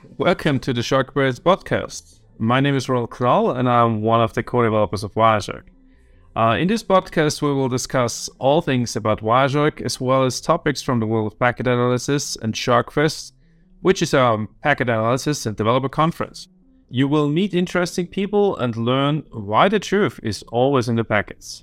Welcome to the Sharkbirds podcast. My name is Ronald Knall and I'm one of the co-developers of Wireshark. In this podcast, we will discuss all things about Wireshark as well as topics from the world of packet analysis and SharkFest, which is our packet analysis and developer conference. You will meet interesting people and learn why the truth is always in the packets.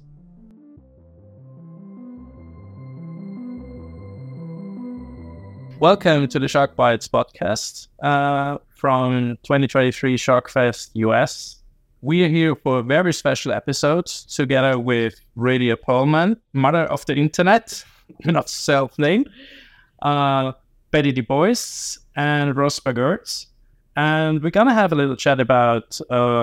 Welcome to the Shark Bites podcast from 2023 SharkFest US. We are here for a very special episode together with Radia Perlman, mother of the internet, not self-named, Betty Du Bois, and Rosberg Ertz. And we're going to have a little chat about,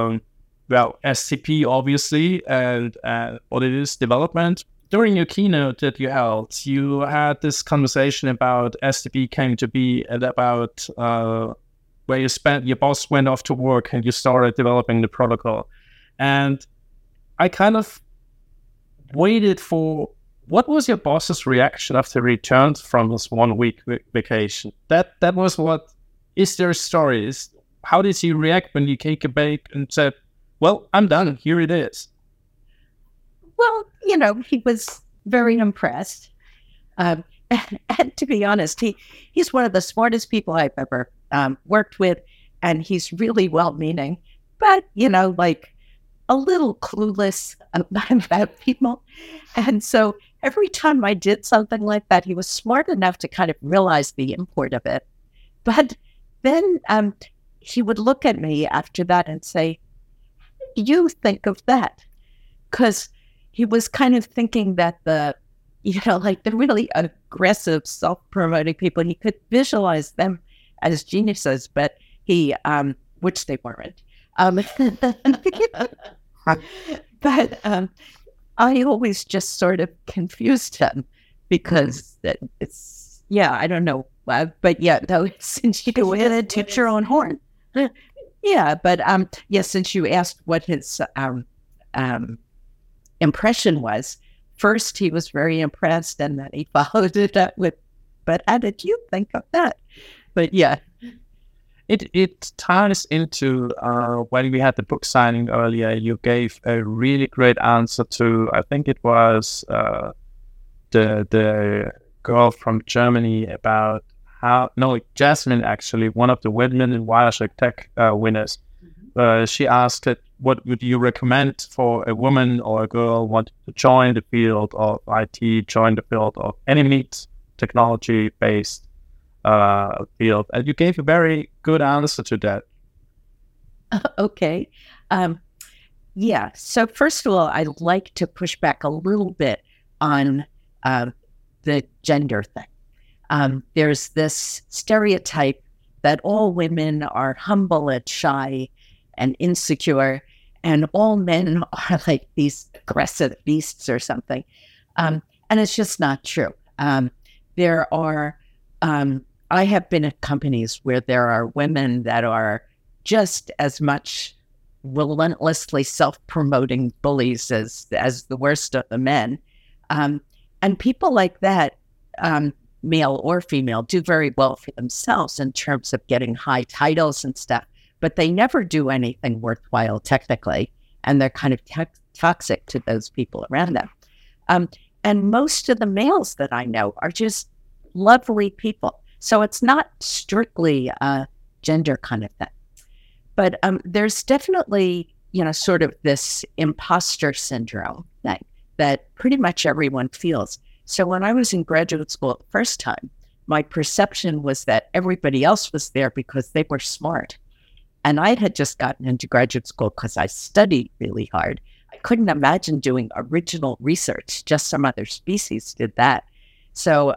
STP, obviously, and what it is, development. During your keynote that you held, you had this conversation about STP came to be and about where your boss went off to work and you started developing the protocol. And I kind of waited for, what was your boss's reaction after he returned from this 1 week vacation? That was what, is there stories? How did he react when you cake a bake and said, well, I'm done, here it is? Well, he was very impressed. And to be honest, he's one of the smartest people I've ever worked with, and he's really well-meaning, but, like a little clueless about people. And so every time I did something like that, he was smart enough to kind of realize the import of it. But then he would look at me after that and say, what do you think of that? Because he was kind of thinking that the really aggressive, self-promoting people, he could visualize them as geniuses, but which they weren't. But I always just sort of confused him because it's, I don't know. But though, since you go ahead and toot your own horn. Yeah, but since you asked what his impression was, first he was very impressed and then he followed it up with, but how did you think of that? But it ties into when we had the book signing earlier. You gave a really great answer to, I think it was the girl from Germany about Jasmine, actually, one of the women in Wireshark Tech winners. She asked it, what would you recommend for a woman or a girl wanting to join the field of IT, join the field of any neat technology-based field? And you gave a very good answer to that. Okay. So first of all, I'd like to push back a little bit on the gender thing. There's this stereotype that all women are humble and shy and insecure, and all men are like these aggressive beasts or something. And it's just not true. There are, I have been at companies where there are women that are just as much relentlessly self-promoting bullies as the worst of the men. And people like that, male or female, do very well for themselves in terms of getting high titles and stuff, but they never do anything worthwhile technically, and they're kind of toxic to those people around them. And most of the males that I know are just lovely people. So it's not strictly a gender kind of thing. But there's definitely, sort of this imposter syndrome thing that pretty much everyone feels. So when I was in graduate school the first time, my perception was that everybody else was there because they were smart. And I had just gotten into graduate school because I studied really hard. I couldn't imagine doing original research. Just some other species did that. So,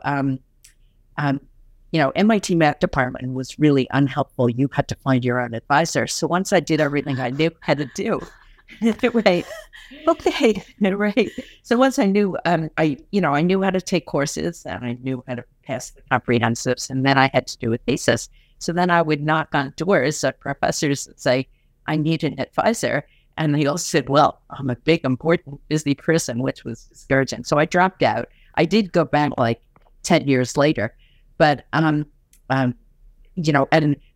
MIT math department was really unhelpful. You had to find your own advisor. So once I did everything I knew how to do, right. Okay. Right. So once I knew, I knew how to take courses and I knew how to pass the comprehensives, and then I had to do a thesis. So then I would knock on doors at professors and say, I need an advisor. And they all said, well, I'm a big, important, busy person, which was discouraging. So I dropped out. I did go back like 10 years later, but, and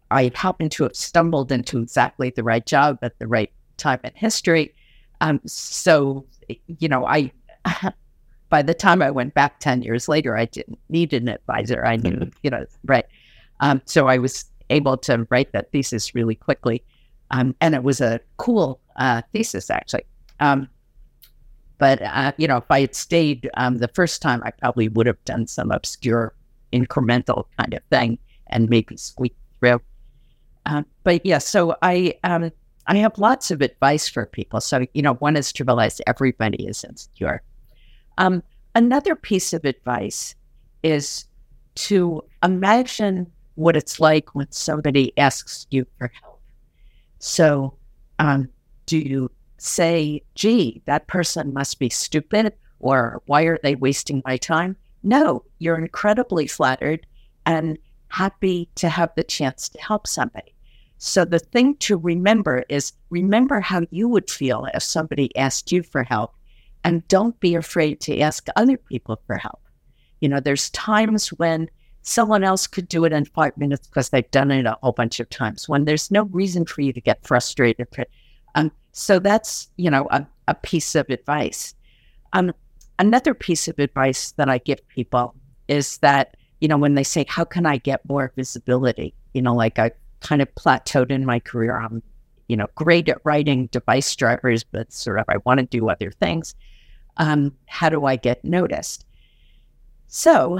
I happened to have stumbled into exactly the right job at the right time in history. So, I by the time I went back 10 years later, I didn't need an advisor. I knew, right. So I was able to write that thesis really quickly. And it was a cool thesis, actually. But if I had stayed the first time, I probably would have done some obscure incremental kind of thing and maybe squeak through. But yeah, so I have lots of advice for people. So, one is to realize everybody is insecure. Another piece of advice is to imagine what it's like when somebody asks you for help. So, do you say, gee, that person must be stupid, or why are they wasting my time? No, you're incredibly flattered and happy to have the chance to help somebody. So the thing to remember is remember how you would feel if somebody asked you for help, and don't be afraid to ask other people for help. There's times when someone else could do it in 5 minutes because they've done it a whole bunch of times, when there's no reason for you to get frustrated. So that's, a piece of advice. Another piece of advice that I give people is that, when they say, how can I get more visibility? Like I kind of plateaued in my career. I'm, great at writing device drivers, but sort of I want to do other things. How do I get noticed? So,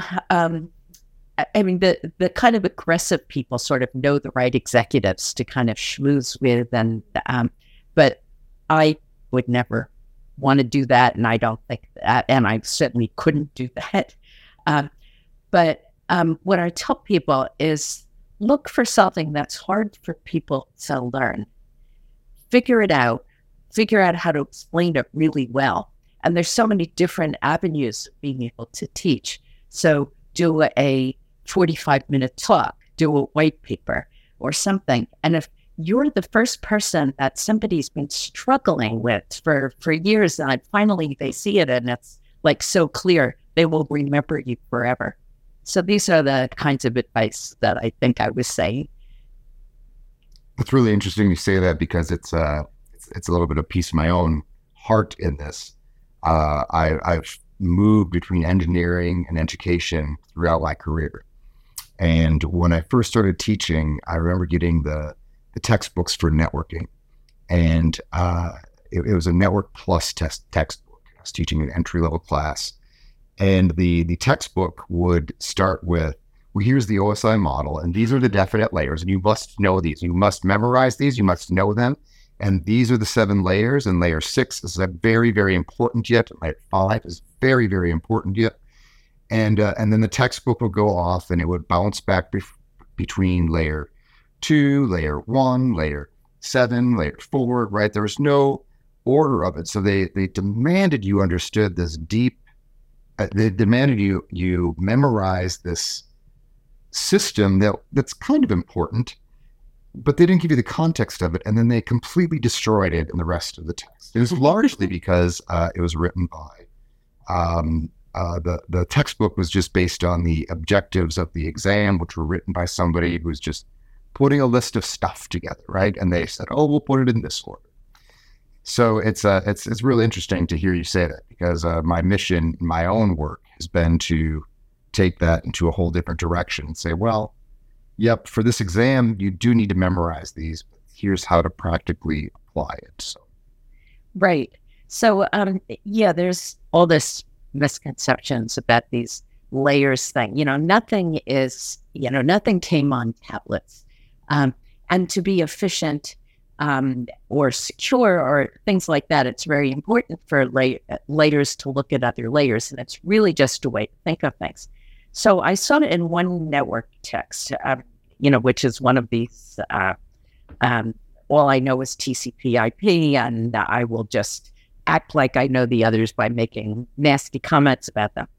the kind of aggressive people sort of know the right executives to kind of schmooze with, but I would never want to do that, and I don't think that, and I certainly couldn't do that. But what I tell people is look for something that's hard for people to learn. Figure it out. Figure out how to explain it really well. And there's so many different avenues of being able to teach. So do a 45-minute talk, do a white paper or something. And if you're the first person that somebody's been struggling with for years, and finally they see it and it's like so clear, they will remember you forever. So these are the kinds of advice that I think I was saying. It's really interesting you say that, because it's a little bit of piece of my own heart in this. I've moved between engineering and education throughout my career. And when I first started teaching, I remember getting the textbooks for networking. And it was a Network Plus textbook. I was teaching an entry-level class. And the textbook would start with, well, here's the OSI model, and these are the definite layers, and you must know these. You must memorize these. You must know them. And these are the 7 layers, and layer 6 is a very, very important yet. Layer 5 is very, very important yet. And then the textbook will go off, and it would bounce back between layer 2, layer 1, layer 7, layer 4, right? There was no order of it. So they demanded you understood this deep, they demanded you memorize this system that's kind of important, but they didn't give you the context of it, and then they completely destroyed it in the rest of the text. It was largely because it was written by, the textbook was just based on the objectives of the exam, which were written by somebody who was just putting a list of stuff together, right? And they said, oh, we'll put it in this order. So it's really interesting to hear you say that, because my mission in my own work has been to take that into a whole different direction and say, well, yep, for this exam, you do need to memorize these, but here's how to practically apply it. So, right. So, there's all this misconceptions about these layers thing. Nothing came on tablets. And to be efficient or secure or things like that, it's very important for layers to look at other layers. And it's really just a way to think of things. So I saw it in one network text, which is one of these, all I know is TCP/IP, and I will just act like I know the others by making nasty comments about them.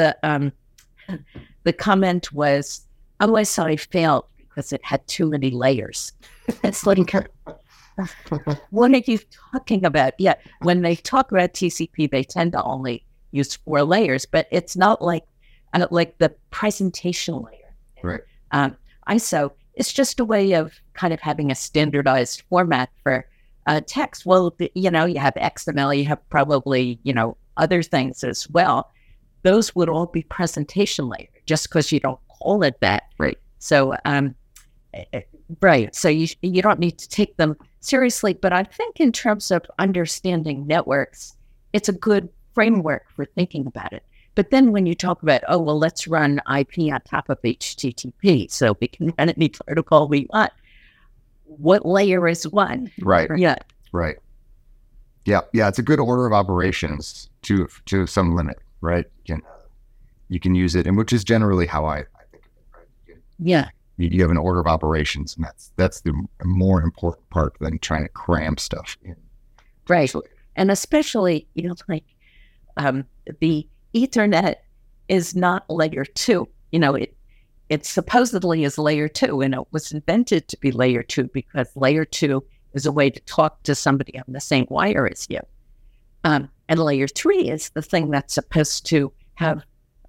The comment was, OSI failed because it had too many layers. It's like, what are you talking about? Yeah, when they talk about TCP, they tend to only use 4 layers, but it's not like the presentation layer. Right. ISO it's just a way of kind of having a standardized format for text. Well, you have XML, you have probably, other things as well. Those would all be presentation layer just because you don't call it that. Right. So, right. So you don't need to take them seriously. But I think in terms of understanding networks, it's a good framework for thinking about it. But then when you talk about, let's run IP on top of HTTP so we can run any protocol we want. What layer is what? Right. Yeah. Right. Yeah. Yeah. It's a good order of operations to some limit, right? You can use it, and which is generally how I think of it, right? Yeah. You have an order of operations, and that's the more important part than trying to cram stuff in. Right. And especially, the Ethernet is not layer 2. It supposedly is layer 2, and it was invented to be layer 2 because layer 2 is a way to talk to somebody on the same wire as you. And layer 3 is the thing that's supposed to have,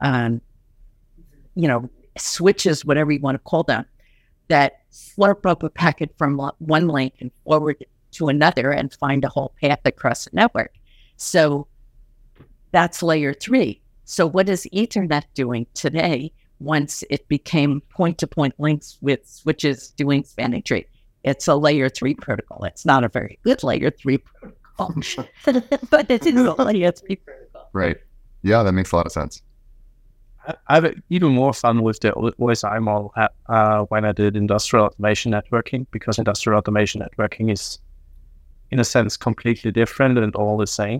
switches, whatever you want to call them, that slurp up a packet from one link and forward it to another and find a whole path across the network. So that's layer 3. So what is Ethernet doing today once it became point-to-point links with switches doing spanning tree? It's a layer 3 protocol. It's not a very good layer 3 protocol, but it is a layer 3 protocol. Right. Yeah, that makes a lot of sense. I have even more fun with the OSI model when I did industrial automation networking, because industrial automation networking is, in a sense, completely different and all the same.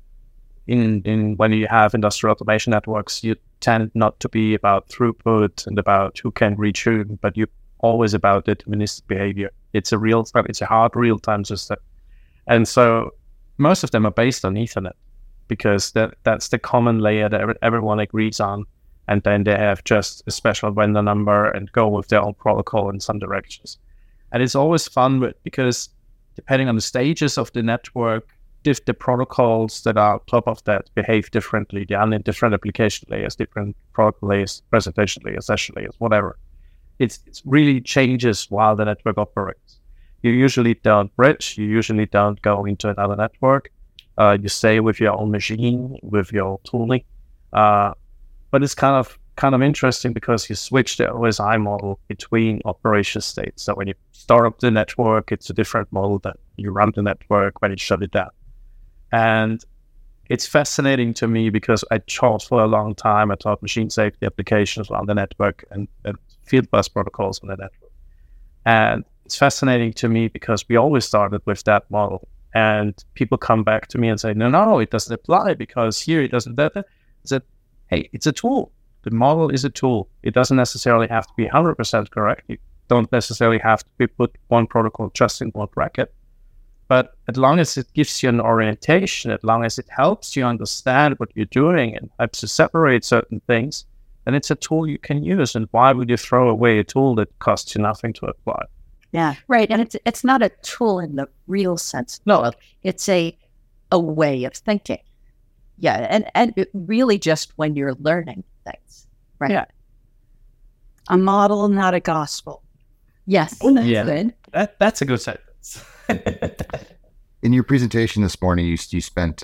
In when you have industrial automation networks, you tend not to be about throughput and about who can reach whom, but you're always about deterministic behavior. It's a hard real-time system. And so most of them are based on Ethernet because that's the common layer that everyone agrees on. And then they have just a special vendor number and go with their own protocol in some directions. And it's always fun because depending on the stages of the network, the protocols that are on top of that behave differently. They are in different application layers, different protocol layers, presentation layers, session layers, whatever. It really changes while the network operates. You usually don't bridge. You usually don't go into another network. You stay with your own machine, with your tooling. But it's kind of interesting because you switch the OSI model between operation states. So when you start up the network, it's a different model than you run the network when you shut it down. And it's fascinating to me because I taught for a long time. I taught machine safety applications on the network and field bus protocols on the network. And it's fascinating to me because we always started with that model. And people come back to me and say, no, it doesn't apply because here it doesn't. I said, hey, it's a tool. The model is a tool. It doesn't necessarily have to be 100% correct. You don't necessarily have to put one protocol just in one bracket. But as long as it gives you an orientation, as long as it helps you understand what you're doing and helps you separate certain things, then it's a tool you can use. And why would you throw away a tool that costs you nothing to apply? Yeah, right. And it's not a tool in the real sense. No. It's a way of thinking. Yeah, and it really just when you're learning things. Right. Yeah. A model, not a gospel. Yes. Yeah. Good. That's a good sentence. In your presentation this morning, you spent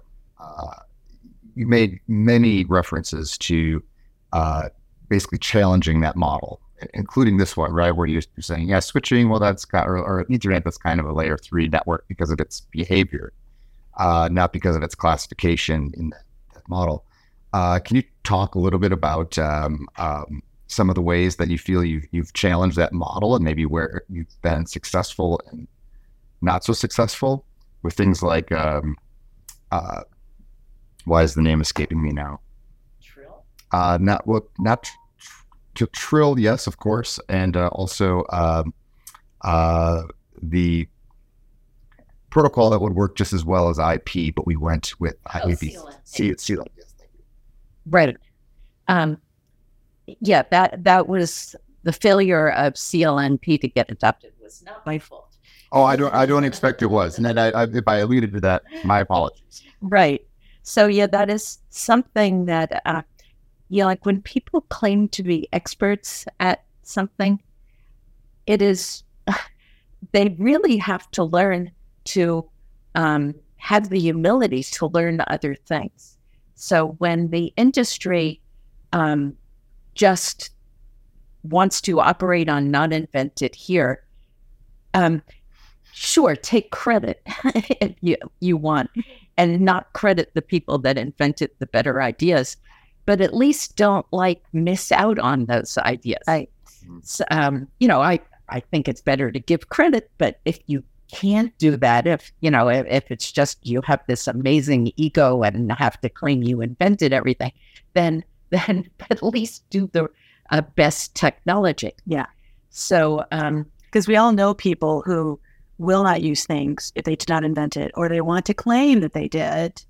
you made many references to basically challenging that model, including this one, right, where you're saying, yeah, switching, well, that's got or Ethernet, that's kind of a layer 3 network because of its behavior, not because of its classification in that model. Can you talk a little bit about some of the ways that you feel you've challenged that model and maybe where you've been successful and not so successful with things like, why is the name escaping me now? Trill? Not Trill, yes, of course. And also the protocol that would work just as well as IP, but we went with IPv6. Yes, thank you. Right. Yeah, that was the failure of CLNP to get adopted was not my fault. Oh, I don't expect it was. And then if I alluded to that, my apologies. Right. So yeah, that is something that, like when people claim to be experts at something, it is, they really have to learn to have the humility to learn other things. So when the industry just wants to operate on not invented here, sure, take credit if you want, and not credit the people that invented the better ideas, but at least don't miss out on those ideas. So, I think it's better to give credit, but if you can't do that, if it's just you have this amazing ego and have to claim you invented everything, then at least do the best technology. Yeah. So, because we all know people who will not use things if they did not invent it, or they want to claim that they did.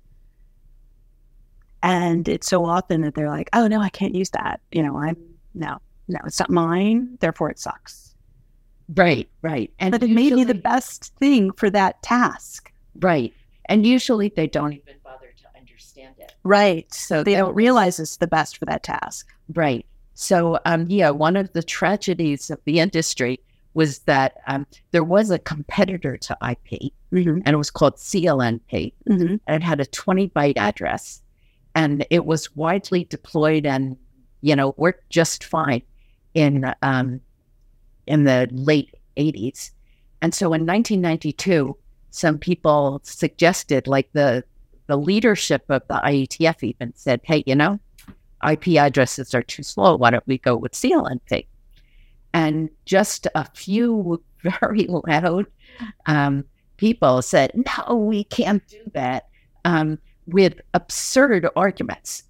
And it's so often that they're like, oh no, I can't use that. No, it's not mine. Therefore it sucks. Right. And but it may be the best thing for that task. Right. And usually they don't even bother to understand it. Right. So they don't realize it's the best for that task. Right. So, one of the tragedies of the industry was that there was a competitor to IP, and it was called CLNP, and it had a 20-byte address, and it was widely deployed and, worked just fine in the late 80s. And so in 1992, some people suggested, the leadership of the IETF even said, hey, IP addresses are too slow. Why don't we go with CLNP? And just a few very loud people said, no, we can't do that, with absurd arguments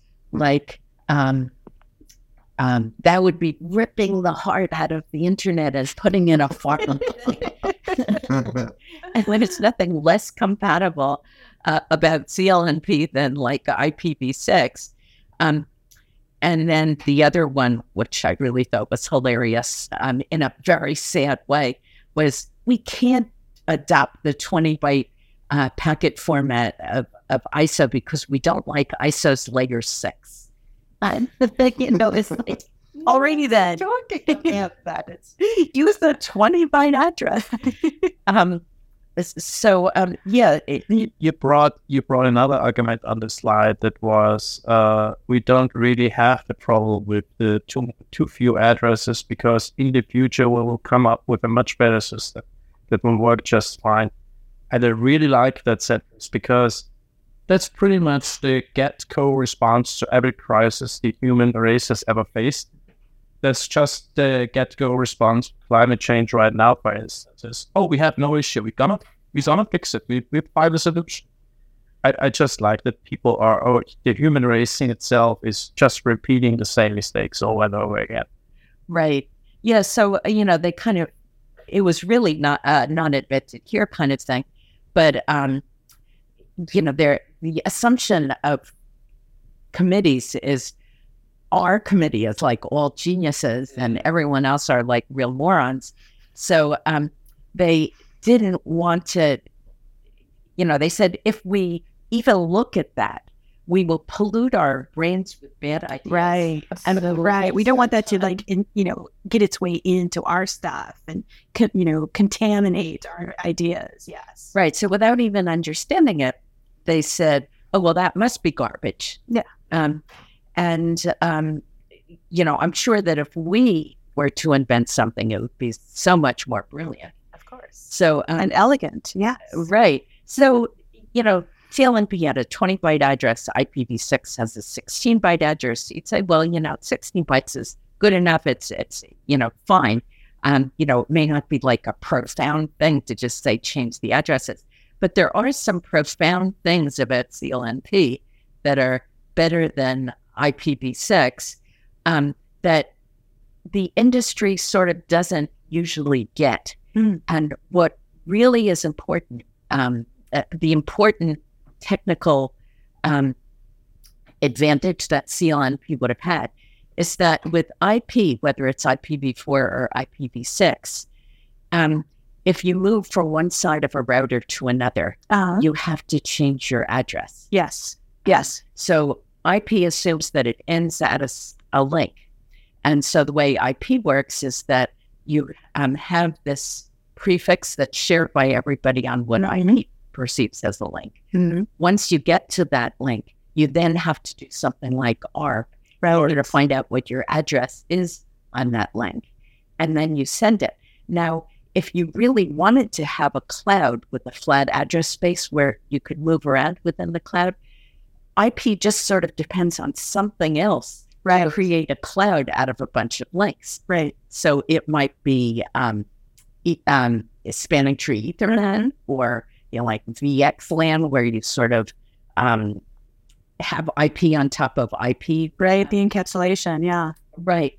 that would be ripping the heart out of the internet and putting in a farm. And when it's nothing less compatible about CLNP than IPv6. And then the other one, which I really thought was hilarious in a very sad way, was we can't adopt the 20-byte packet format of ISO because we don't like ISO's layer 6. It's already then. That it's use the 20-byte address. You brought another argument on the slide that was we don't really have the problem with the too few addresses because in the future we will come up with a much better system that will work just fine. And I really like that sentence because that's pretty much the get-go response to every crisis the human race has ever faced. That's just the get-go response to climate change right now, for instance. Is, we have no issue. We're gonna fix it. We find a solution. I just like that people the human race in itself is just repeating the same mistakes over and over again. Right. Yeah. So, they kind of, it was really not invented here kind of thing. But, the assumption of committees is our committee is all geniuses and everyone else are real morons. So they didn't want to, they said, if we even look at that, we will pollute our brains with bad ideas. Right. Right. We don't want that to get its way into our stuff and, contaminate our ideas. Yes. Right. So without even understanding it, they said, oh, well, that must be garbage. Yeah. I'm sure that if we were to invent something, it would be so much more brilliant. Of course. So, and elegant. Yeah. Right. So, CLNP had a 20-byte address. IPv6 has a 16-byte address. You'd say, well, 16 bytes is good enough. It's fine. It may not be a profound thing to just say change the addresses. But there are some profound things about CLNP that are better than IPv6 that the industry sort of doesn't usually get. And what really is important, the important technical advantage that CLNP would have had is that with IP, whether it's IPv4 or IPv6, if you move from one side of a router to another, you have to change your address. Yes. So IP assumes that it ends at a link. And so the way IP works is that you have this prefix that's shared by everybody on what IP perceives as a link. Mm-hmm. Once you get to that link, you then have to do something like ARP in order to find out what your address is on that link. And then you send it. Now, if you really wanted to have a cloud with a flat address space where you could move around within the cloud, IP just sort of depends on something else to create a cloud out of a bunch of links. Right. So it might be spanning tree Ethernet, or like VXLAN, where you sort of have IP on top of IP. Right. The encapsulation. Yeah. Right.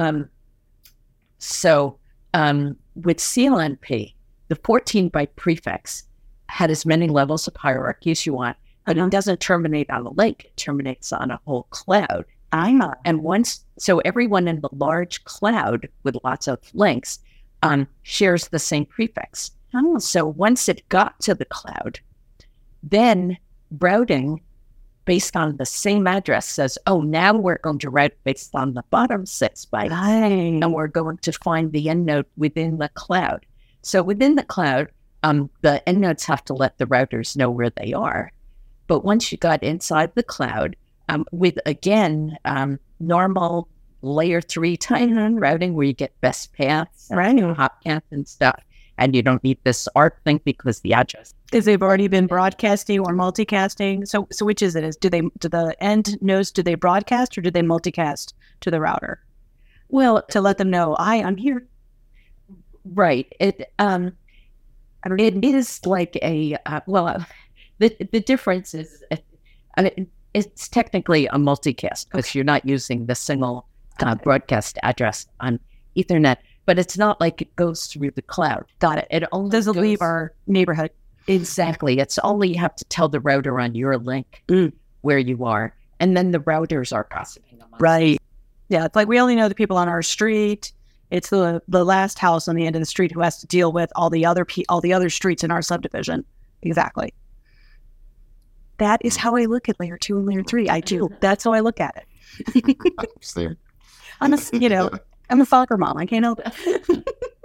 So with CLNP, the 14-byte prefix had as many levels of hierarchy as you want, but it doesn't terminate on a link. It terminates on a whole cloud. And so everyone in the large cloud with lots of links shares the same prefix. So once it got to the cloud, then routing based on the same address says, oh, now we're going to route based on the bottom 6 bytes. And we're going to find the end node within the cloud. So within the cloud, the end nodes have to let the routers know where they are. But once you got inside the cloud, with, again, normal layer 3 type routing where you get best paths, hop path and stuff, and you don't need this ARP thing because the address. Because they've already been broadcasting or multicasting. So which is it? Do the end nodes, do they broadcast or do they multicast to the router? Well, to let them know, I'm here. Right. It is like a, the difference is, it's technically a multicast because you're not using the single broadcast address on Ethernet, but it's not like it goes through the cloud. Got it. It only doesn't leave our neighborhood. Exactly. It's only you have to tell the router on your link where you are, and then the routers are gossiping amongst Right. Yeah, it's like we only know the people on our street. It's the last house on the end of the street who has to deal with all the other streets in our subdivision. Exactly. That is how I look at layer 2 and layer 3. I do. That's how I look at it. I'm a soccer mom. I can't help it.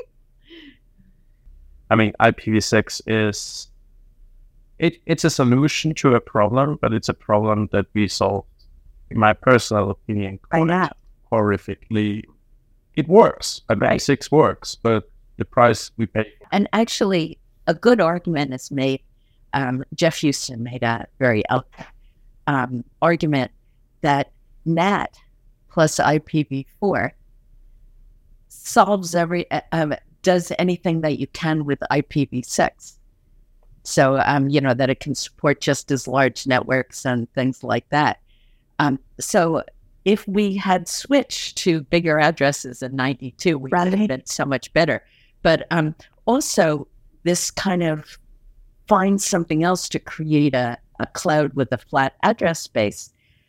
I mean, IPv6 is it's a solution to a problem, but it's a problem that we solved, in my personal opinion, horrifically. It works. IPv6 works, but the price we pay. And actually, a good argument is made. Jeff Houston made a very eloquent argument that NAT plus IPv4 solves does anything that you can with IPv6. So, that it can support just as large networks and things like that. So if we had switched to bigger addresses in 92, we would have been so much better. But also, this kind of finds something else to create a cloud with a flat address space.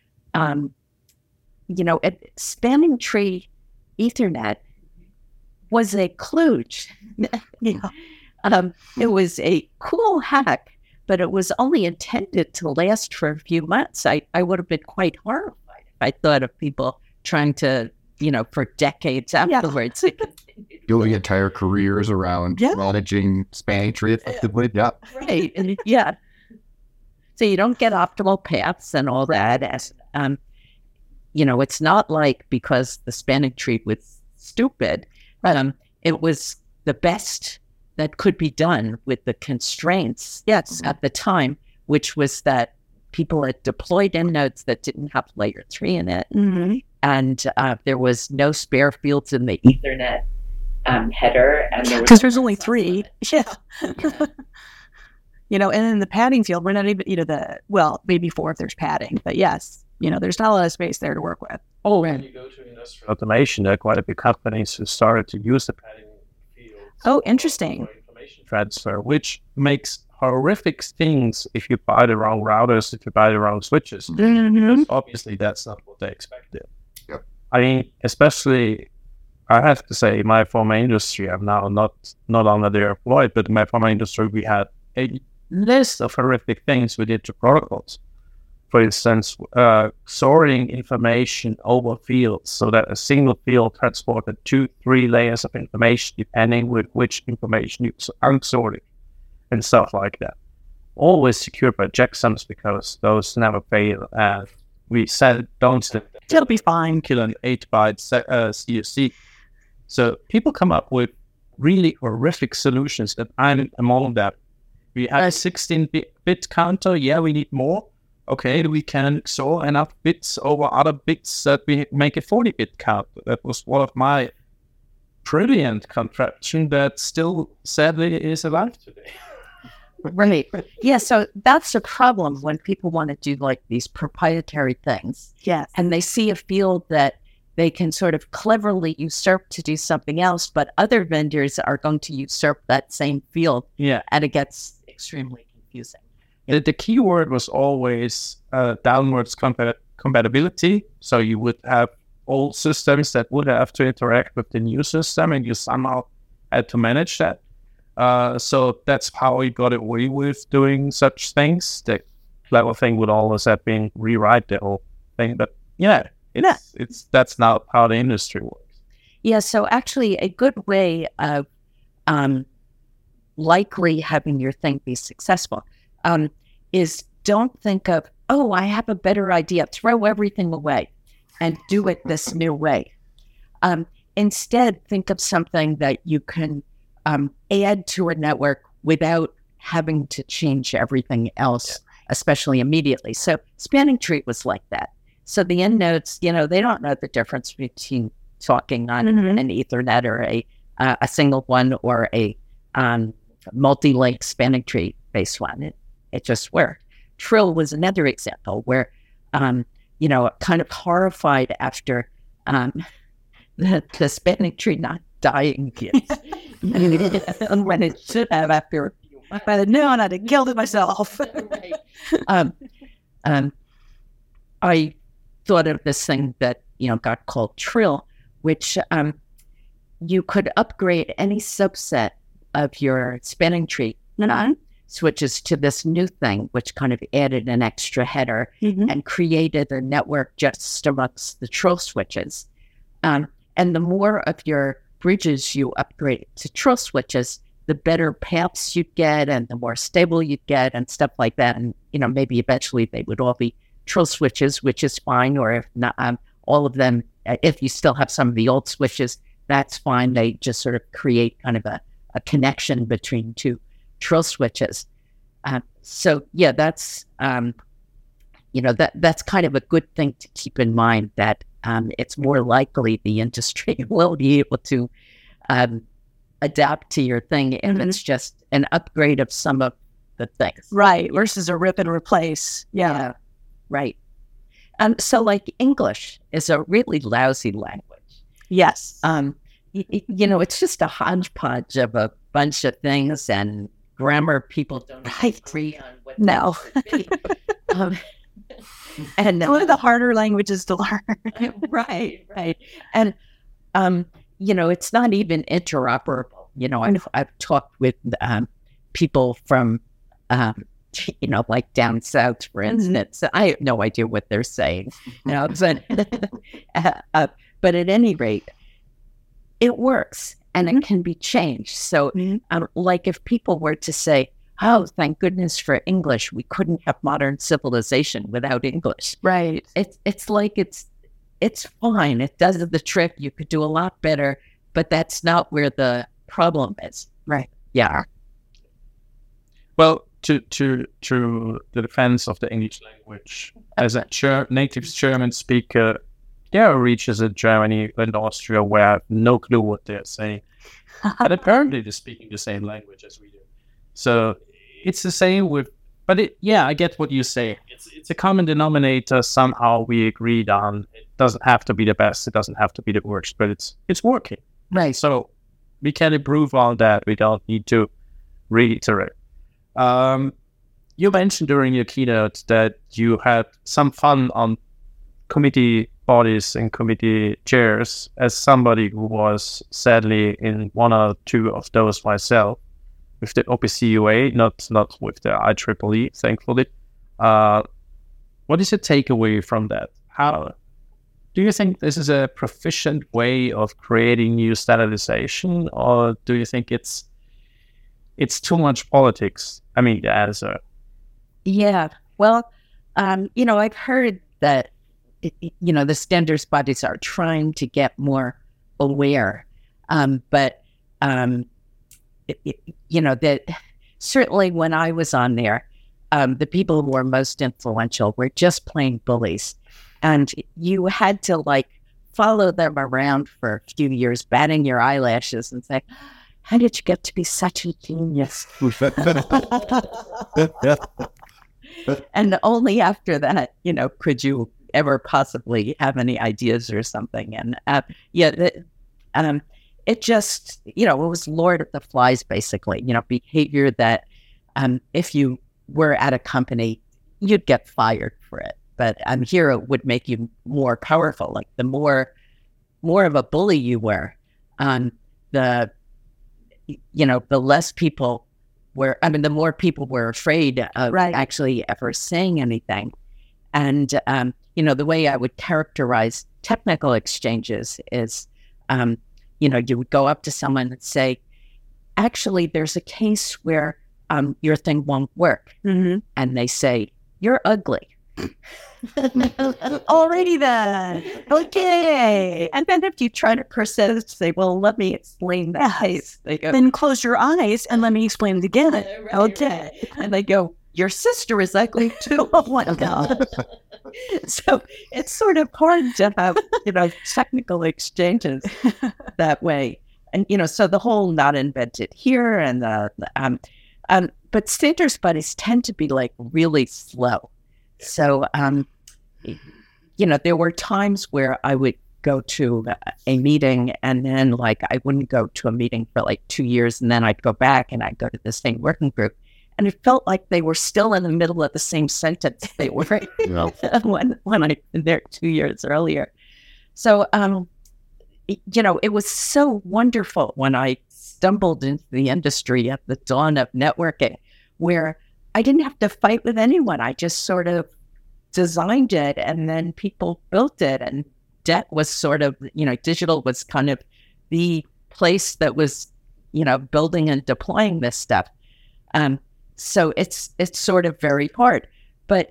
Spanning tree Ethernet was a kludge. It was a cool hack, but it was only intended to last for a few months. I would have been quite horrified if I thought of people trying to, for decades afterwards. Building entire careers around managing spanning tree effectively. Yeah. Right. And, so you don't get optimal paths and all that. And, it's not like because the spanning tree was stupid. It was the best that could be done with the constraints at the time, which was that people had deployed end nodes that didn't have layer 3 in it. Mm-hmm. And there was no spare fields in the Ethernet header. Because there's only 3. Yeah. And in the padding field, we're not even, maybe 4 if there's padding. But yes, there's not a lot of space there to work with. Oh, when you go to industrial automation, there are quite a few companies who started to use the padding field. Oh, interesting. For information transfer, which makes horrific things if you buy the wrong routers, if you buy the wrong switches. Mm-hmm. Obviously, that's not what they expected. Yep. I mean, especially, I have to say, my former industry, I'm now not under their employed, but in my former industry, we had a list of horrific things we did to protocols. for instance, storing information over fields so that a single field transported 2-3 layers of information, depending with which information you unsorted and stuff like that. Always secured by checksums because those never fail. And we said don't It'll be fine. kill an 8-byte CSC. So people come up with really horrific solutions, and I'm among them. We have a 16-bit counter. Yeah, we need more. Okay, we can XOR enough bits over other bits that we make a 40-bit counter. That was one of my brilliant contraption that still sadly is alive today. Right. Yeah. So that's the problem when people want to do like these proprietary things Yes. and they see a field that they can sort of cleverly usurp to do something else, but other vendors are going to usurp that same field, Yeah. and it gets extremely confusing. The key word was always downwards compatibility. So you would have old systems that would have to interact with the new system, and you somehow had to manage that. So that's how we got away with doing such things. The clever thing would always have been rewrite the whole thing. But yeah, it's that's not how the industry works. Yeah. So actually, a good way of likely having your thing be successful is don't think of, oh, I have a better idea. Throw everything away and do it this new way. Instead, think of something that you can add to a network without having to change everything else, especially immediately. So spanning tree was like that. So the end nodes, they don't know the difference between talking on an Ethernet or a single one or a multi-link spanning tree based one. It just worked. Trill was another example where, kind of horrified after the spanning tree not dying when it should have after a few months. If I had known, I'd have killed it myself. I thought of this thing that got called Trill, which you could upgrade any subset of your spanning tree switches to this new thing, which kind of added an extra header and created a network just amongst the Trill switches. And the more of your bridges you upgrade to Trill switches, the better paths you'd get and the more stable you'd get and stuff like that. And, maybe eventually they would all be Trill switches, which is fine. Or if not, all of them, if you still have some of the old switches, that's fine. They just sort of create kind of a connection between two Trill switches. So yeah, that's, that's kind of a good thing to keep in mind, that it's more likely the industry will be able to adapt to your thing if it's just an upgrade of some of the things. Right. Versus a rip and replace. Yeah. Right. So like English is a really lousy language. Yes. It's just a hodgepodge of a bunch of things, and grammar people don't agree on what No. and one of the harder languages to learn. Right. And it's not even interoperable. I've talked with people from like down south, for instance. I have no idea what they're saying. But at any rate, it works and it can be changed. So like if people were to say, oh, thank goodness for English, we couldn't have modern civilization without English. Right. It's like it's fine. It does the trick. You could do a lot better, but that's not where the problem is. Right. Yeah. Well, to the defense of the English language, as a native German speaker, there are regions in Germany and Austria where I have no clue what they're saying. And apparently they're speaking the same language as we do. So it's the same with, but I get what you say. It's a common denominator somehow we agreed on. It doesn't have to be the best, it doesn't have to be the worst, but it's working. Right. So we can improve on that. We don't need to reiterate. You mentioned during your keynote that you had some fun on committee bodies and committee chairs. As somebody who was sadly in one or two of those myself, with the OPC UA, not with the IEEE, thankfully. what is your takeaway from that? How do you think this is a proficient way of creating new standardization, or do you think it's too much politics? I mean, the answer. Yeah. Well, I've heard that, the standards bodies are trying to get more aware. That certainly when I was on there, the people who were most influential were just plain bullies. And you had to follow them around for a few years, batting your eyelashes and say, how did you get to be such a genius? And only after that, could you ever possibly have any ideas or something. And it just, it was Lord of the Flies, basically, behavior that if you were at a company, you'd get fired for it. But here it would make you more powerful. Like the more of a bully you were, the less people were, the more people were afraid of actually ever saying anything. And, the way I would characterize technical exchanges is, you would go up to someone and say, actually, there's a case where your thing won't work. Mm-hmm. And they say, you're ugly. Alrighty then. Okay. And then if you try to persist, say, well, let me explain that case. They go, then close your eyes and let me explain it again. Right. Okay. And they go, your sister is ugly too. Oh my God. So it's sort of hard to have, technical exchanges that way. And, so the whole not invented here and but standards buddies tend to be really slow. So, there were times where I would go to a meeting and then I wouldn't go to a meeting for 2 years, and then I'd go back and I'd go to the same working group. And it felt like they were still in the middle of the same sentence they were when I'd been there 2 years earlier. So, it was so wonderful when I stumbled into the industry at the dawn of networking, where I didn't have to fight with anyone. I just sort of designed it, and then people built it. And DET was sort of, digital was kind of the place that was, building and deploying this stuff. So it's sort of very hard. But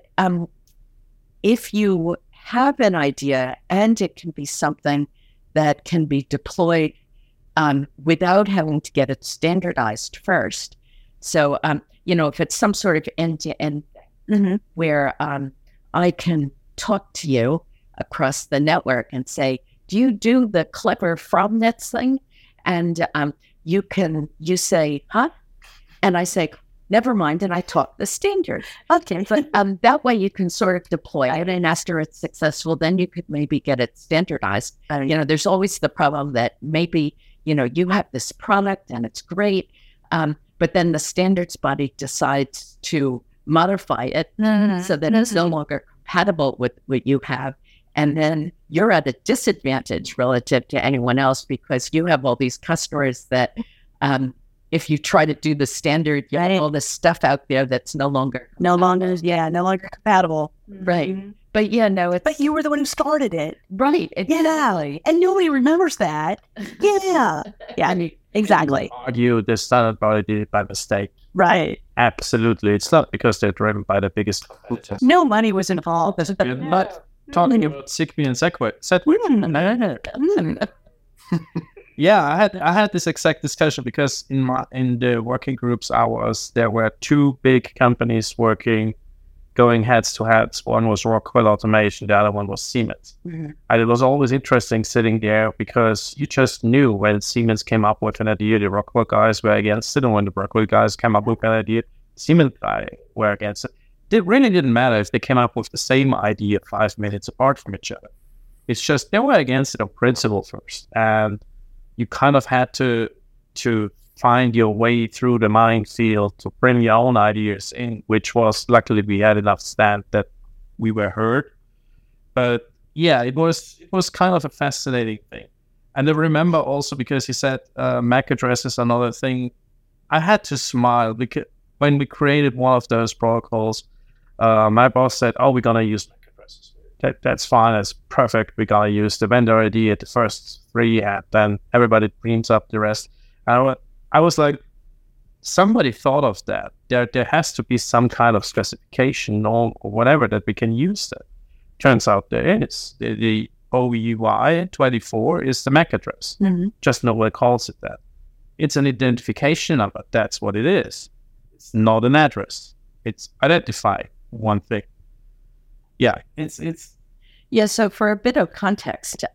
if you have an idea, and it can be something that can be deployed without having to get it standardized first. So, if it's some sort of end-to-end thing, where I can talk to you across the network and say, do you do the clever FromNets thing? And you say, huh? And I say, never mind, and I talk the standard. Okay. But that way you can sort of deploy it, and after it's successful, then you could maybe get it standardized. There's always the problem that maybe, you have this product and it's great, but then the standards body decides to modify it so that it's no longer compatible with what you have. And then you're at a disadvantage relative to anyone else, because you have all these customers that if you try to do the standard, you have all this stuff out there that's no longer compatible. Right. Mm-hmm. But but you were the one who started it. Right. Exactly. And nobody remembers that. Yeah. Yeah, exactly. Argue the standard body did it by mistake. Right. Absolutely. It's not because they're driven by the biggest. No money was involved. But talking about Zigbee and Segwit, yeah, I had this exact discussion, because in the working groups there were two big companies going heads to heads. One was Rockwell Automation, the other one was Siemens. Mm-hmm. And it was always interesting sitting there, because you just knew when Siemens came up with an idea, the Rockwell guys were against it, and when the Rockwell guys came up with an idea, Siemens guys were against it. It really didn't matter if they came up with the same idea 5 minutes apart from each other. It's just they were against it on principle first, and you kind of had to find your way through the minefield to bring your own ideas in, which was, luckily we had enough stand that we were heard. But yeah, it was kind of a fascinating thing. And I remember also, because you said MAC address is another thing, I had to smile, because when we created one of those protocols, my boss said, "Oh, we're gonna use MAC addresses. That's fine. That's perfect. We're gonna use the vendor ID at the first 3, and then everybody cleans up the rest." I was like, somebody thought of that. There has to be some kind of specification or whatever that we can use that. Turns out there is. The OUI 24 is the MAC address. Mm-hmm. Just nobody calls it that. It's an identification number. That's what it is. It's not an address. It's identify one thing. Yeah, it's. Yeah, so for a bit of context,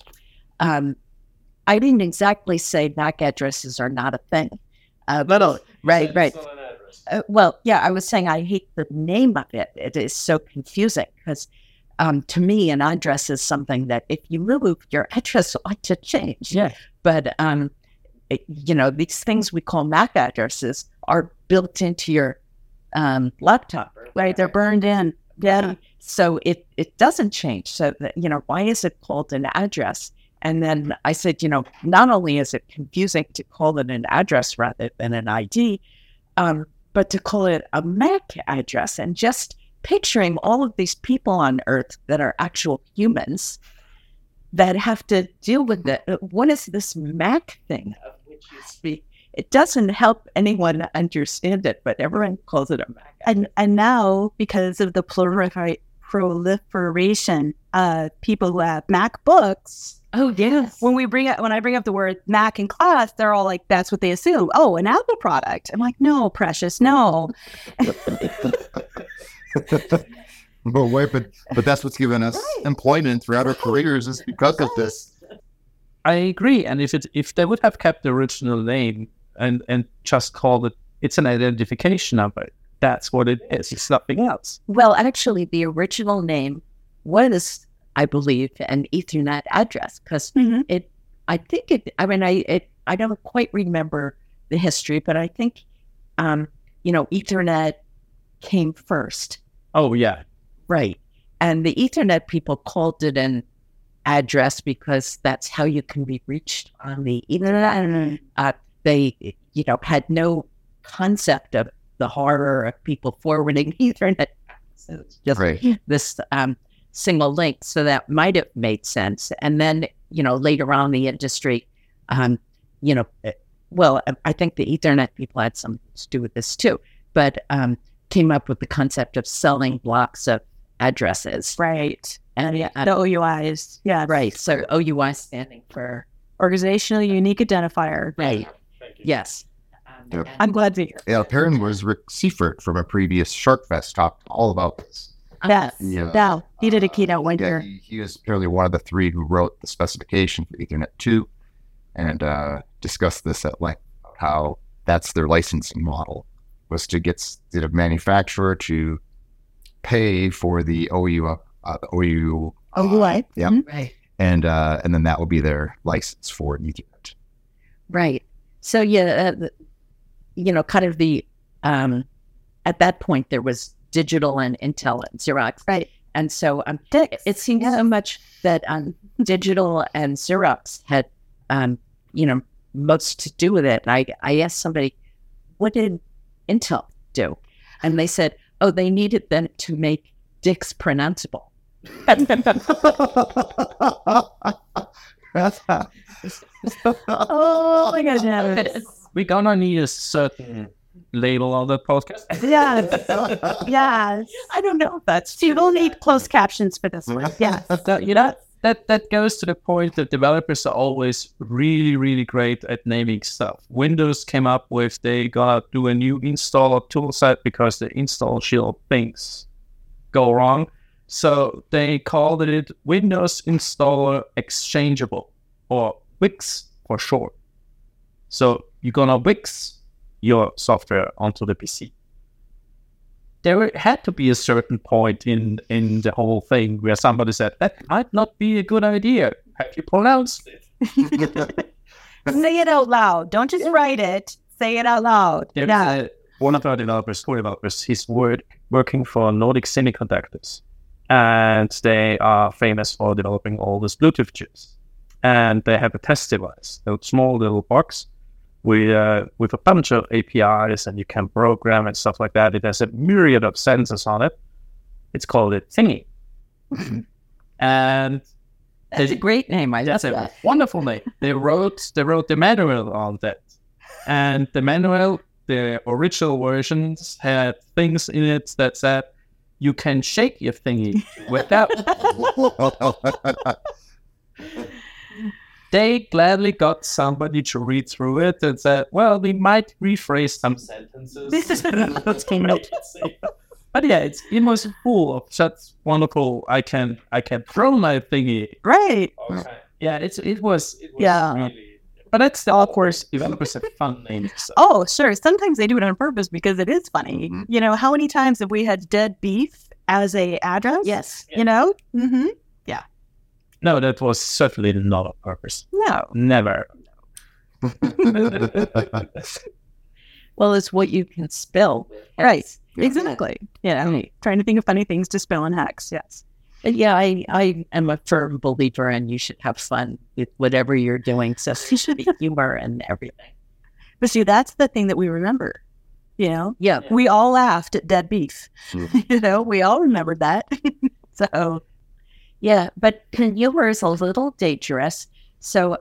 I didn't exactly say MAC addresses are not a thing. No. Right. It's not an address. Well, yeah, I was saying I hate the name of it. It is so confusing because to me, an address is something that if you move, your address ought to change. Yeah. But, these things we call MAC addresses are built into your laptop. Right, they're burned in. Yeah. So it doesn't change. So, why is it called an address? And then I said, not only is it confusing to call it an address rather than an ID, but to call it a MAC address, and just picturing all of these people on Earth that are actual humans that have to deal with it. What is this MAC thing of which you speak? It doesn't help anyone understand it, but everyone calls it a MAC address. And now, because of the proliferation of people who have MacBooks, Oh, yes. when I bring up the word Mac in class, they're all like, that's what they assume. Oh, an Apple product. I'm like, no, precious, no. Well, wait, but that's what's given us employment throughout our careers is because of this. I agree. And if they would have kept the original name and just called it's an identification number. That's what it is. It's nothing else. Well, actually, the original name was, I believe, an Ethernet address because I don't quite remember the history, but I think, Ethernet came first. Oh, yeah. Right. And the Ethernet people called it an address because that's how you can be reached on the Ethernet. They, had no concept of the horror of people forwarding Ethernet. So it's just this single link. So that might have made sense. And then, later on the industry, I think the Ethernet people had something to do with this too, but came up with the concept of selling blocks of addresses. Right. And the OUIs. Yeah. Right. So OUI standing for Organizational Unique Identifier. Right. Yes. I'm glad to hear. Yeah, apparently was Rick Seifert from a previous Shark Fest talked all about this. Yes. Yeah. Yeah. He did a keynote one year. He was apparently one of the 3 who wrote the specification for Ethernet 2 and discussed this at length, how that's their licensing model, was to get the manufacturer to pay for the OUI. OUI. Yeah. Mm-hmm. Right. And then that will be their license for Ethernet. Right. So, kind of the, at that point, there was Digital and Intel and Xerox. Right. And so it seems so much that Digital and Xerox had, most to do with it. And I asked somebody, what did Intel do? And they said, they needed them to make dicks pronounceable. Oh my goodness. We're gonna need a certain label on the podcast. Yes. Yes. I don't know if that's So you will need closed captions for this one. Yes. That goes to the point that developers are always really, really great at naming stuff. Windows came up with they gotta do a new installer toolset because the install shield things go wrong. So they called it Windows Installer Exchangeable, or Wix for short. So you're gonna Wix your software onto the PC. There had to be a certain point in the whole thing where somebody said, that might not be a good idea. Have you pronounced it? Say it out loud. Don't just write it. Say it out loud. One of our developers, he's working for Nordic Semiconductors. And they are famous for developing all these Bluetooth chips. And they have a test device, a small little box with a bunch of APIs, and you can program and stuff like that. It has a myriad of sensors on it. It's called a thingy. And That's a great name. I love that's a that. wonderful name. They wrote the manual on that. And the manual, the original versions had things in it that said you can shake your thingy without. They gladly got somebody to read through it and said, well, we might rephrase some sentences. But yeah, it was full of such wonderful. I can throw my thingy. Right. Okay. Yeah, it was Yeah. really. But that's of course developers have fun names. So. Oh, sure. Sometimes they do it on purpose because it is funny. Mhm. You know, how many times have we had dead beef as a address? Yes. You know? Mm-hmm. No, that was certainly not on purpose. No. Never. Well, it's what you can spill. Right. Yeah. Exactly. You know, Right. trying to think of funny things to spill in Hex. Yes. But yeah, I am a firm believer and you should have fun with whatever you're doing. So there should be humor and everything. But see, that's the thing that we remember. You know, Yeah. we all laughed at dead beef. Mhm. You know, we all remembered that. So, Yeah, but humor is a little dangerous. So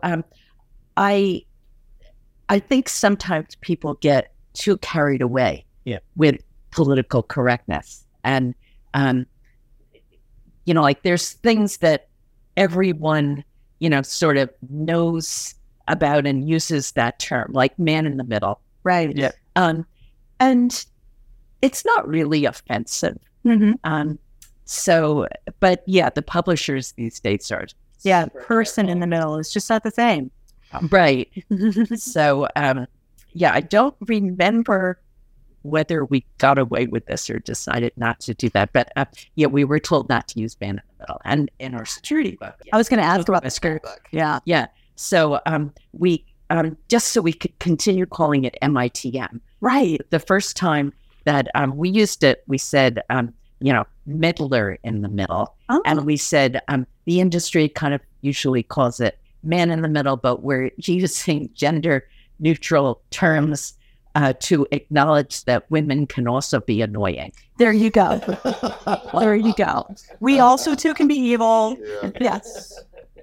I think sometimes people get too carried away with political correctness. And, you know, like there's things that everyone, you know, sort of knows about and uses that term, like man in the middle. right. Yeah. And it's not really offensive. Mm-hmm. So, but yeah, the publishers these days are. Yeah. Person in the middle is just not the same. Right. So, yeah, I don't remember whether we got away with this or decided not to do that. But yeah, we were told not to use man in the middle and in our security book. I was going to ask about the skirt book. Yeah. Yeah. So we, just so we could continue calling it MITM. Right. The first time that we used it, we said, you know, middler in the middle. Oh. And we said the industry kind of usually calls it man in the middle, but we're using gender neutral terms to acknowledge that women can also be annoying. There you go. There you go. We also too can be evil. Yes.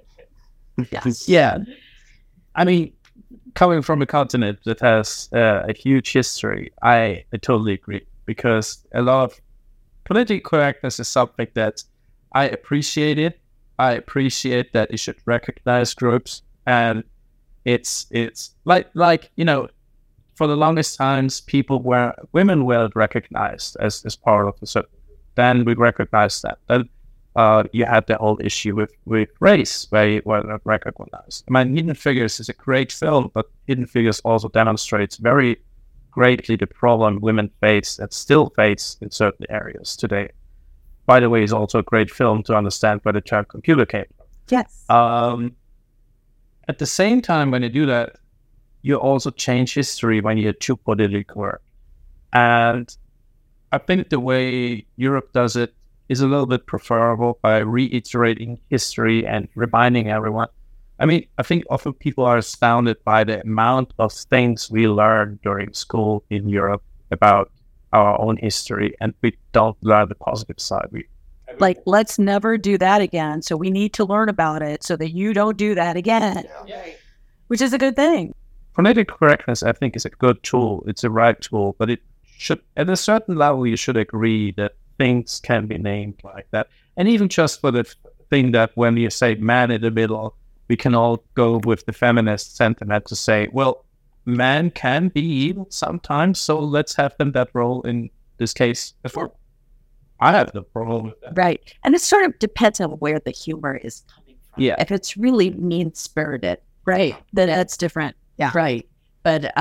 Yes. Yeah. I mean, coming from a continent that has a huge history, I totally agree, because a lot of political correctness is something that I appreciate it. I appreciate that it should recognize groups, and it's like you know, for the longest times, women were recognized as part of the certain group. Then we recognized that. Then you had the whole issue with race, where you were not recognized. I mean, Hidden Figures is a great film, but Hidden Figures also demonstrates very greatly the problem women face and still face in certain areas today. By the way, it's also a great film to understand where the term computer came from. Yes. At the same time, when you do that, you also change history when you're too politically correct. And I think the way Europe does it is a little bit preferable by reiterating history and reminding everyone. I mean, I think often people are astounded by the amount of things we learn during school in Europe about our own history, and we don't learn the positive side. Like, let's never do that again. So we need to learn about it so that you don't do that again, which is a good thing. Political correctness, I think, is a good tool. It's a right tool, but it should, at a certain level, you should agree that things can be named like that. And even just for the thing that when you say man in the middle, we can all go with the feminist sentiment to say, well, man can be evil sometimes, so let's have them that role in this case as well. I have no problem with that. Right. And it sort of depends on where the humor is coming from. Yeah. If it's really mean-spirited, Right. Then that's different. Yeah. right. But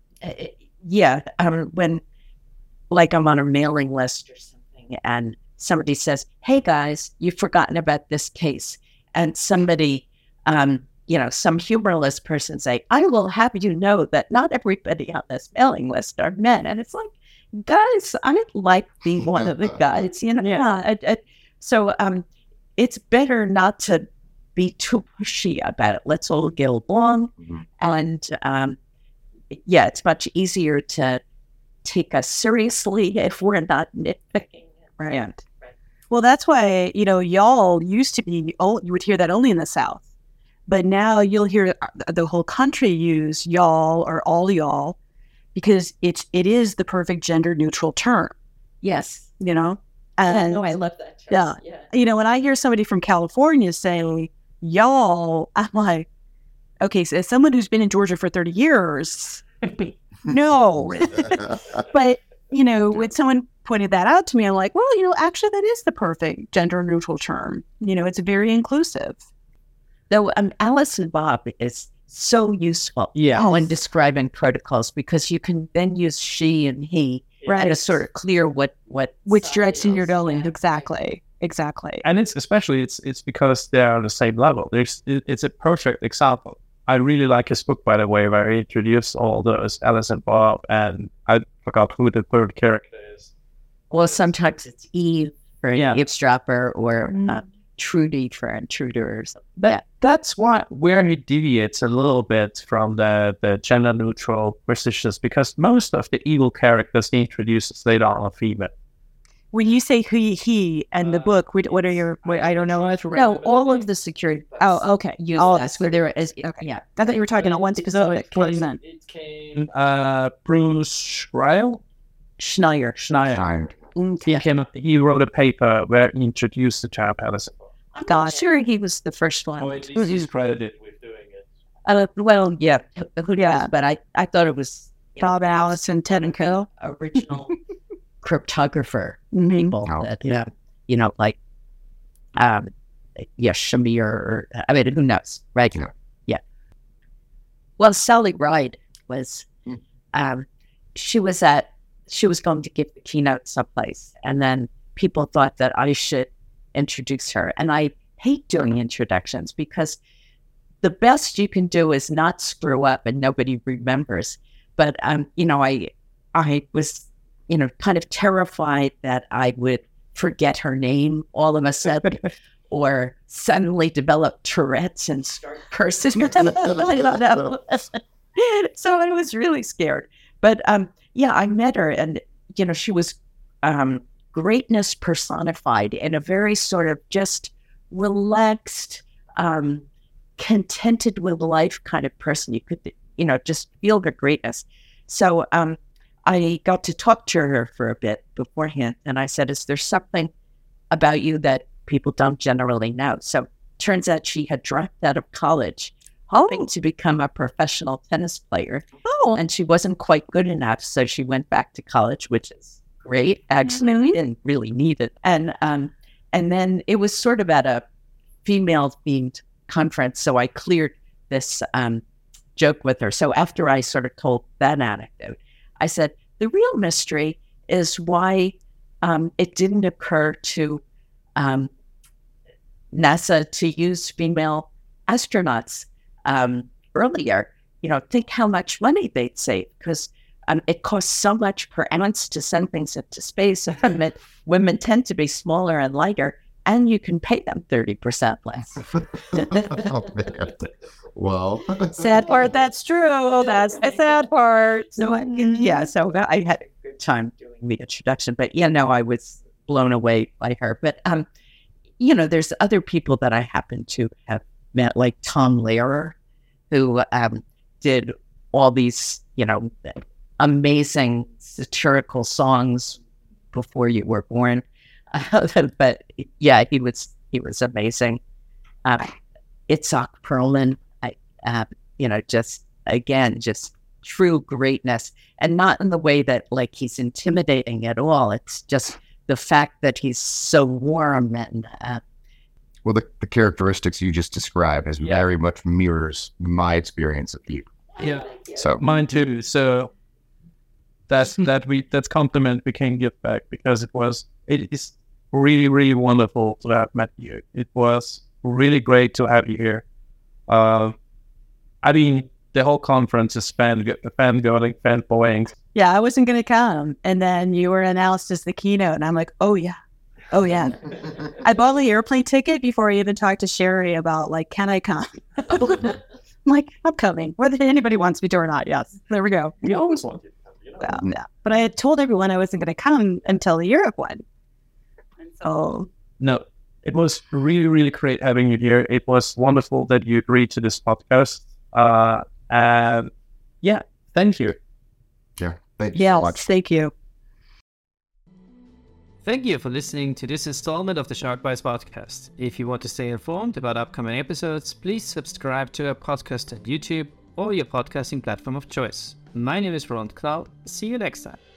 when like I'm on a mailing list or something and somebody says, hey guys, you've forgotten about this case. And somebody, some humorless person say, I will have you know that not everybody on this mailing list are men. And it's like, guys, I'd like to be one of the guys, you know? Yeah. So it's better not to be too pushy about it. Let's all get along. Mhm. And it's much easier to take us seriously if we're not nitpicking. Right. Well, that's why, y'all used to be, you would hear that only in the South. But now you'll hear the whole country use y'all or all y'all because it is the perfect gender neutral term, Yes. And I love that term. yeah. When I hear somebody from California say y'all, I'm like, okay, so as someone who's been in Georgia for 30 years, no. But, when someone pointed that out to me, I'm like, well, actually that is the perfect gender neutral term. It's very inclusive. Though Alice and Bob is so useful when describing protocols because you can then use she and he to sort of clear which direction you're going. Yeah. Exactly. And it's because they're on the same level. It's a perfect example. I really like his book, by the way, where he introduced all those Alice and Bob, and I forgot who the third character is. Well, sometimes it's Eve for an eavesdropper or Trudy for an intruder or something. That's where he deviates a little bit from the gender neutral positions, because most of the evil characters he introduces later on are female. When you say he and the book, what are your? I don't know. No, all of the security books. Oh, okay. All that's where there is. Okay. Yeah, I thought you were talking about one specific person. It came Bruce Schneier. He wrote a paper where he introduced the term Alice. I'm not sure he was the first one. At least he's credited with doing it. Well, yeah, who knows? But I thought it was Bob, Alice, and Ted and Co. Original cryptographer people that like Shamir, or who knows, right? Yeah. Well, Sally Ride was she was going to give the keynote someplace, and then people thought that I should introduce her. And I hate doing introductions because the best you can do is not screw up and nobody remembers. But I was kind of terrified that I would forget her name all of a sudden or suddenly develop Tourette's and start cursing. I don't know. So I was really scared. But I met her, and she was greatness personified in a very sort of just relaxed, contented with life kind of person. You could, just feel her greatness. So I got to talk to her for a bit beforehand, and I said, is there something about you that people don't generally know? So turns out she had dropped out of college, hoping to become a professional tennis player. And she wasn't quite good enough, so she went back to college, which is great. Actually, didn't really need it. And then it was sort of at a female-themed conference, so I cleared this joke with her. So after I sort of told that anecdote, I said, the real mystery is why it didn't occur to NASA to use female astronauts earlier. Think how much money they'd save, because it costs so much per ounce to send things into space. Women tend to be smaller and lighter, and you can pay them 30% less. Oh, man. Well, sad part. That's true. That's the sad part. So I had a good time doing the introduction, but I was blown away by her. But there's other people that I happen to have met, like Tom Lehrer, who did all these amazing satirical songs before you were born. But he was amazing. Itzhak Perlman, just true greatness, and not in the way that like he's intimidating at all. It's just the fact that he's so warm and well, the characteristics you just described as very much mirrors my experience of you. Yeah. So mine too. So that's compliment we can give back, because it is really, really wonderful to have met you. It was really great to have you here. The whole conference is fanboying. Yeah, I wasn't going to come. And then you were announced as the keynote. And I'm like, oh, yeah. I bought the airplane ticket before I even talked to Sherry about, like, can I come? I'm like, I'm coming. Whether anybody wants me to or not. Yes. There we go. You always want to come, Yeah. But I had told everyone I wasn't going to come until the Europe one. And so no, it was really, really great having you here. It was wonderful that you agreed to this podcast. And yeah, thank you. Yeah, thank you so much. Thank you. Thank you for listening to this installment of the Sharkbite podcast. If you want to stay informed about upcoming episodes, please subscribe to our podcast on YouTube or your podcasting platform of choice. My name is Roland Knall. See you next time.